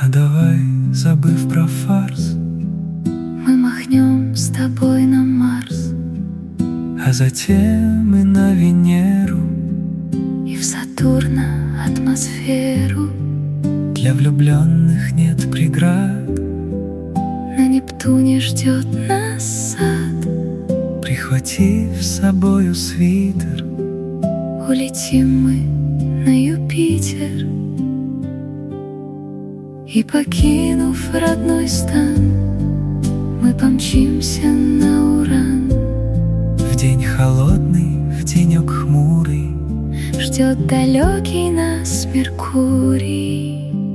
А давай, забыв про фарс, мы махнем с тобой на Марс, а затем и на Венеру, и в Сатурна атмосферу. Для влюбленных нет преград. На Нептуне ждет нас сад. Прихватив с собою свитер, улетим мы на Юпитер. И, покинув родной стан, мы помчимся на Уран. в день холодный, в денек хмурый, ждет далекий нас Меркурий.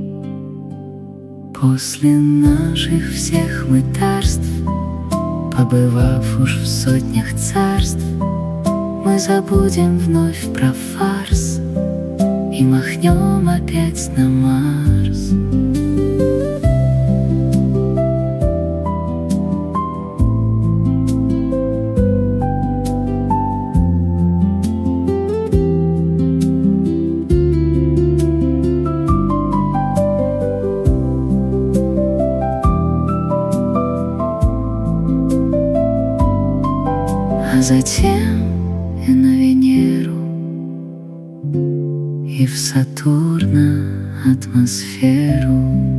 После наших всех мытарств, побывав уж в сотнях царств, мы забудем вновь про фарс и махнем опять на Марс. А затем и на Венеру, и в Сатурна атмосферу.